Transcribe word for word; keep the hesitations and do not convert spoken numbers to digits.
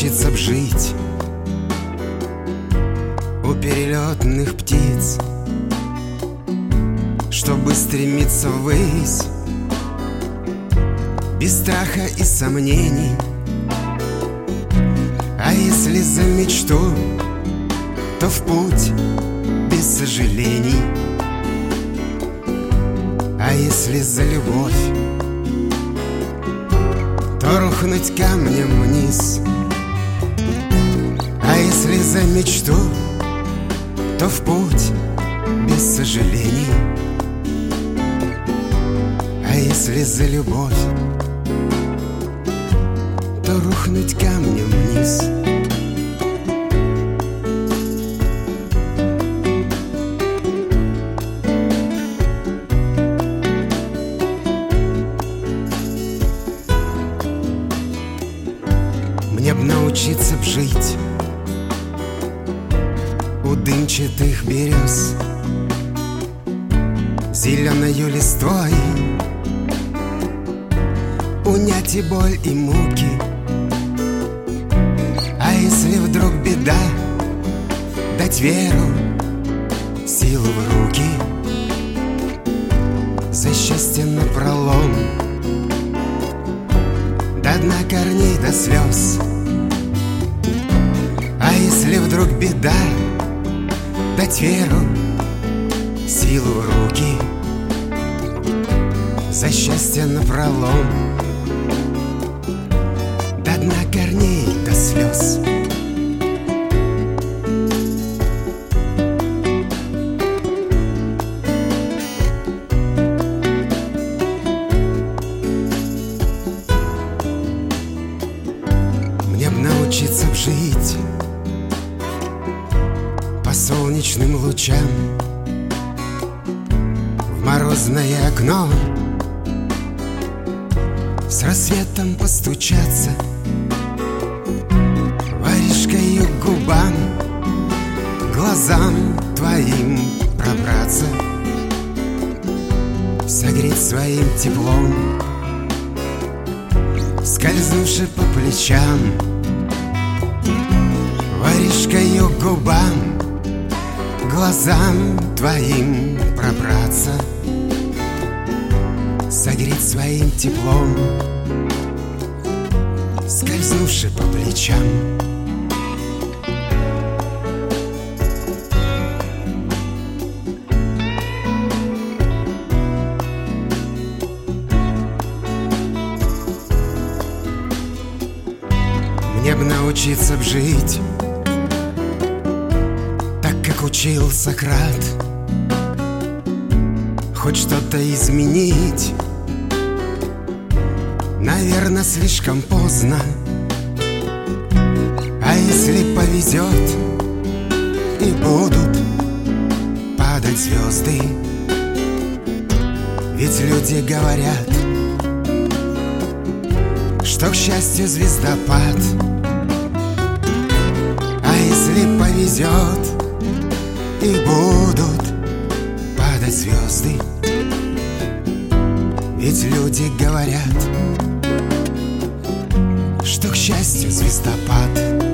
научиться б жить у перелетных птиц, чтобы стремиться ввысь без страха и сомнений. А если за мечту, то в путь без сожалений. А если за любовь, то рухнуть камнем вниз. А если за мечту, то в путь без сожалений. А если за любовь, то рухнуть камнем вниз. Мне б научиться б жить у дымчатых берез, зеленою листвой унять и боль, и муки. А если вдруг беда, дать веру, силу в руки. За счастье напролом, до дна корней, до слез. А если вдруг беда, дать веру, силу в руки. За счастье напролом, до дна корней, до слез. Мне б научиться б жить по солнечным лучам в морозное окно, с рассветом постучаться варежкою к губам, глазам твоим пробраться, согреть своим теплом, скользнувши по плечам, варежкою к губам, глазам твоим пробраться, согреть своим теплом, скользнувши по плечам. Мне б научиться б жить так, как учил Сократ, хоть что-то изменить, наверное, слишком поздно. А если повезет и будут падать звезды, ведь люди говорят, что, к счастью, звездопад. А если повезет и будут падать звезды, ведь люди говорят, что, к счастью, звездопад.